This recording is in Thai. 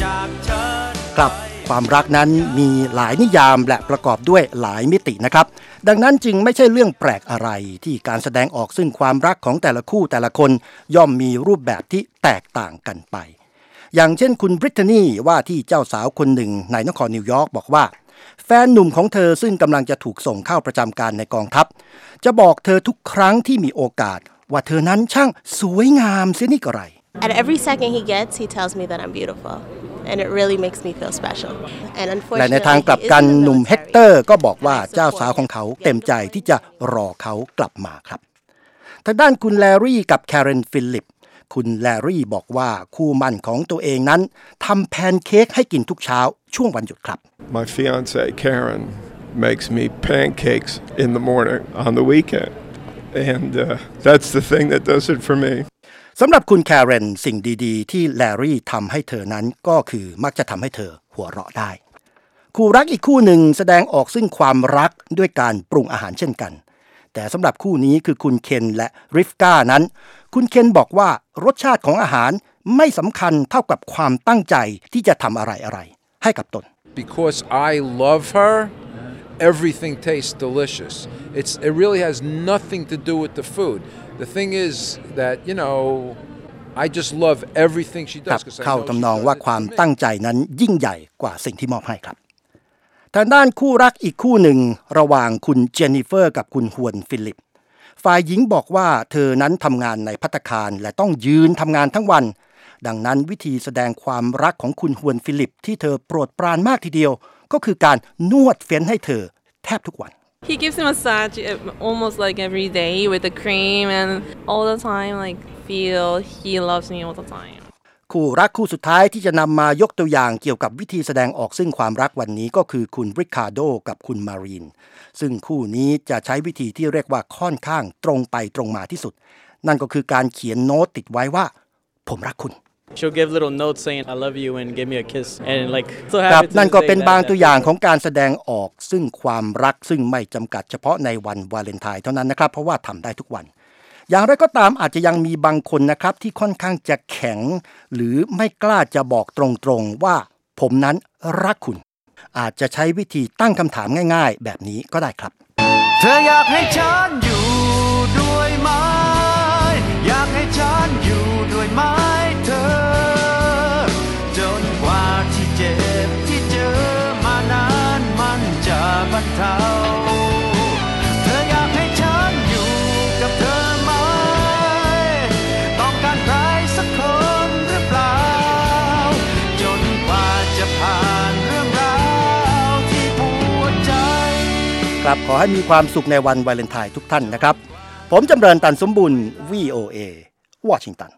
ครับความรักนั้นมีหลายนิยามและประกอบด้วยหลายมิตินะครับดังนั้นจึงไม่ใช่เรื่องแปลกอะไรที่การแสดงออกซึ่งความรักของแต่ละคู่แต่ละคนย่อมมีรูปแบบที่แตกต่างกันไปอย่างเช่นคุณบริตนีว่าที่เจ้าสาวคนหนึ่งในนครนิวยอร์กบอกว่าแฟนหนุ่มของเธอซึ่งกำลังจะถูกส่งเข้าประจำการในกองทัพจะบอกเธอทุกครั้งที่มีโอกาสว่าเธอนั้นช่างสวยงามเสียนี่กระไร At every second he gets, he tells me that I'm beautiful, and it really makes me feel special. And unfortunately, และในทางกลับกันหนุ่มเฮกเตอร์ก็บอกว่าเจ้าสาวของเขาเต็มใจที่จะรอเขากลับมาครับทางด้านคุณแลรี่กับแคเรนฟิลิปคุณแลรี่บอกว่าคู่หมั่นของตัวเองนั้นทำแพนเค้กให้กินทุกเช้าช่วงวันหยุดครับ My fiance Karen makes me pancakes in the morning on the weekend, and that's the thing that does it for me. สำหรับคุณแคเรนสิ่งดีๆที่แลรี่ทำให้เธอนั้นก็คือมักจะทำให้เธอหัวเราะได้คู่รักอีกคู่หนึ่งแสดงออกซึ่งความรักด้วยการปรุงอาหารเช่นกันแต่สำหรับคู่นี้คือคุณเคนและริฟก้านั้นคุณเคนบอกว่ารสชาติของอาหารไม่สำคัญเท่ากับความตั้งใจที่จะทำอะไรๆให้กับตน Because I love her, everything tastes delicious. It really has nothing to do with the food.The thing is that, I just love everything she does. เข้าทำนองว่าความตั้งใจนั้นยิ่งใหญ่กว่าสิ่งที่มอบให้ครับทางด้านคู่รักอีกคู่หนึ่งระหว่างคุณเจนนิเฟอร์กับคุณฮวนฟิลิปฝ่ายหญิงบอกว่าเธอนั้นทำงานในภัตตาคารและต้องยืนทำงานทั้งวันดังนั้นวิธีแสดงความรักของคุณฮวนฟิลิปที่เธอโปรดปรานมากทีเดียวก็คือการนวดเฟ้นให้เธอแทบทุกวัน He gives me a massage almost like every day with the cream and all the time like feel he loves me all the time. คู่รักคู่สุดท้ายที่จะนำมายกตัวอย่างเกี่ยวกับวิธีแสดงออกซึ่งความรักวันนี้ก็คือคุณริคาร์โดกับคุณมารีนซึ่งคู่นี้จะใช้วิธีที่เรียกว่าค่อนข้างตรงไปตรงมาที่สุดนั่นก็คือการเขียนโน้ตติดไว้ว่าผมรักคุณ She'll give little notes saying I love you and give me a kiss and like so happy ครับนั่นก็เป็นบางตัวอย่างของการแสดงออกซึ่งความรักซึ่งไม่จำกัดเฉพาะในวันวาเลนไทน์เท่านั้นนะครับเพราะว่าทำได้ทุกวันอย่างไรก็ตามอาจจะยังมีบางคนนะครับที่ค่อนข้างจะแข็งหรือไม่กล้าจะบอกตรงๆว่าผมนั้นรักคุณอาจจะใช้วิธีตั้งคำถามง่ายๆแบบนี้ก็ได้ครับเธออยากให้ฉันอยู่ด้วยไหมอยากให้ฉันอยู่ด้วยไหมเธอจนกว่าที่เจ็บที่เจอมานานมันจะบรรเทาเธออยากให้ฉันอยู่กับเธอไหมต้องการใครสักคนหรือเปล่าจนกว่าจะผ่านเรื่องราวที่ปวดใจครับขอให้มีความสุขในวันวาเลนไทน์ทุกท่านนะครับผมจำเริญตันสมบูรณ์ VOA วอชิงตัน